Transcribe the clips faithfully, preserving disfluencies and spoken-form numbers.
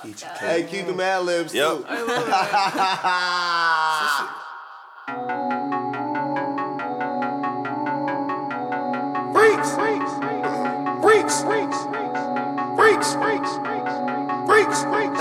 fucked up. Hey, keep them ad libs Yep. too. I love Freaks, freaks, freaks, freaks, freaks, freaks, freaks, freaks.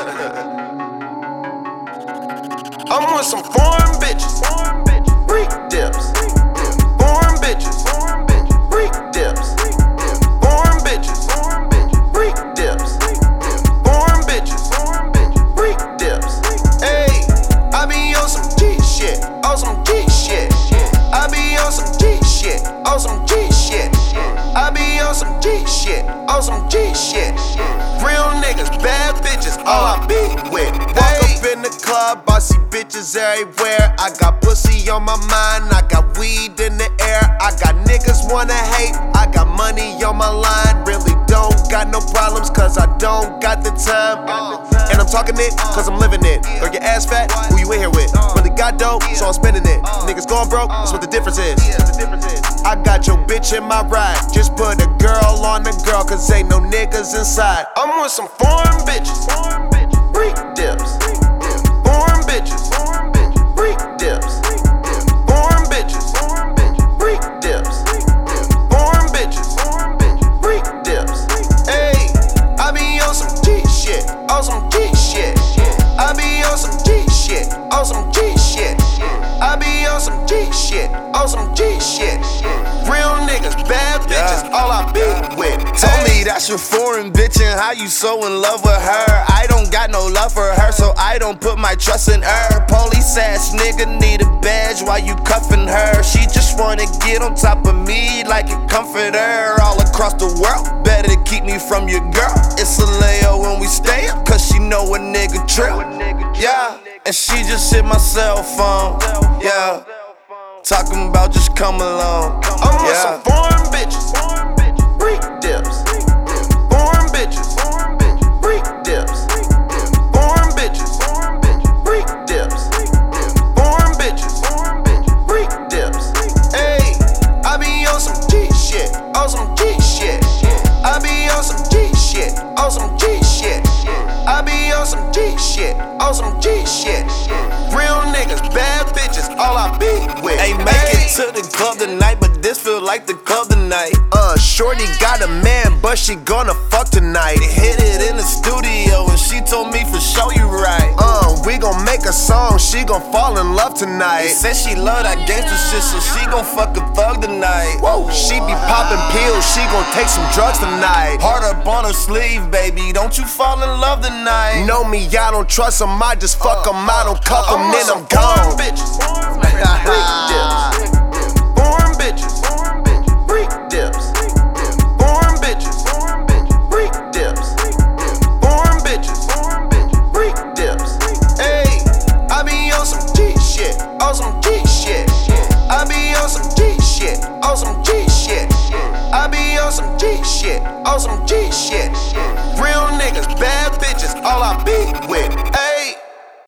I'm with some foreign bitches, freak dips. Foreign bitches, freak dips. Foreign bitches, freak dips. Foreign bitches, freak dips. Hey, I be on some G shit, on some G shit. I be on some G shit, on some G shit. I be on some G shit, on some G shit. Real niggas, bad bitches, all I be with. Walk up in the club, I see bitches everywhere. I got pussy on my mind, I got weed in the air. I got niggas wanna hate, I got money on my line. Really don't got no problems, cause I don't got the time. And I'm talking it, cause I'm living it. Or your ass fat, who you in here with? Really got dope, so I'm spending it. Niggas going broke, that's what the difference is. I got your bitch in my ride. Just put a girl on the girl, cause ain't no niggas inside. I'm with some foreign bitches, freak dips. Foreign bitches, freak dips. Foreign bitches, freak dips. Foreign bitches, freak dips. Hey, I be on some G shit, on some G shit. I be on some G shit, on some G shit. I be on some G shit, on some G shit. Real niggas, bad bitches, yeah. All I be with. Told me that's your foreign bitch and how you so in love with her. I don't got no love for her, so I don't put my trust in her. Police ass nigga need a badge while you cuffing her. She just wanna get on top of me like a comforter. All across the world, better keep me from your girl. It's a layout when we stay up, cause she know a nigga trip. Yeah, and she just hit my cell phone. Yeah, talking about just come along. I'm with Yeah. some foreign bitches, freak dips. Foreign bitches, freak dips. Foreign bitches, freak dips. Foreign bitches, freak dips. Hey, I be on some G shit, on some G shit. I be on some G shit, on some G shit. I be on some G shit, on some G shit. Real niggas, bad bitches, all I be with. Ain't make it to the club tonight, but this feel like the club tonight. Uh, shorty got a man, but she gonna fuck tonight. Hit it in the studio and she told me for sure you right. Uh, we gon' make a song, she gon' fall in love tonight. Said she love that gangsta shit, so she gon' fuck a thug tonight. Whoa, she be poppin' pills, she gon' take some drugs tonight. Heart up on her sleeve, baby, don't you fall in love tonight. Know me, I don't trust them, I just fuck them, I don't cuff them, then I'm gone. Bitches, freak dips. Foreign bitches, freak dips. Foreign bitches, freak dips. Foreign bitches, freak dips. Hey, I be on some G shit, on some G shit. I be on some G shit, on some G shit. I be on some G shit, on some G shit.